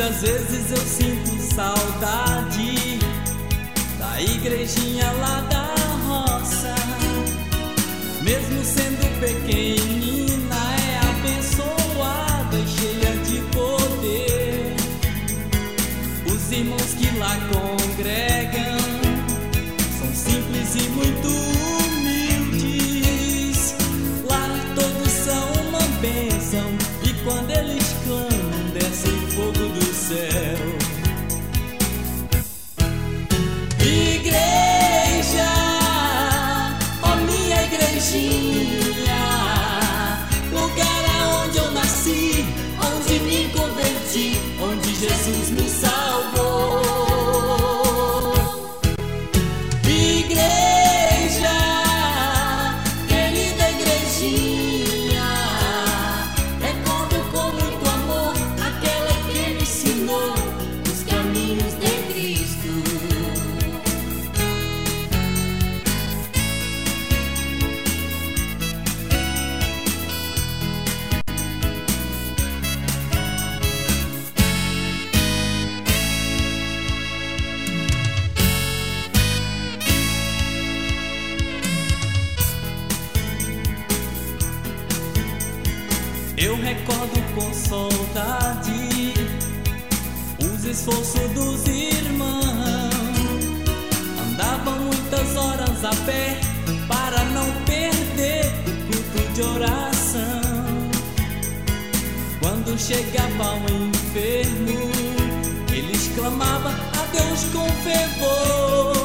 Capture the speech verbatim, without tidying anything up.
Muitas vezes eu sinto saudade da igrejinha lá da roça. Mesmo sendo pequenina, é abençoada e cheia de poder. Os irmãos que lá congregam são simples e muito humildes. Lá todos são uma bênção, e quando eles clamam, desce fogo do céu. Igreja, ó minha igrejinha, lugar aonde eu nasci, onde me converti, onde Jesus me salvou. Igreja, querida igrejinha, recordo com muito amor aquela que me ensinou os caminhos de Cristo. Eu recordo com saudade os esforços dos irmãos. Andavam muitas horas a pé para não perder o culto de oração. Quando chegava um enfermo, eles clamavam a Deus com fervor.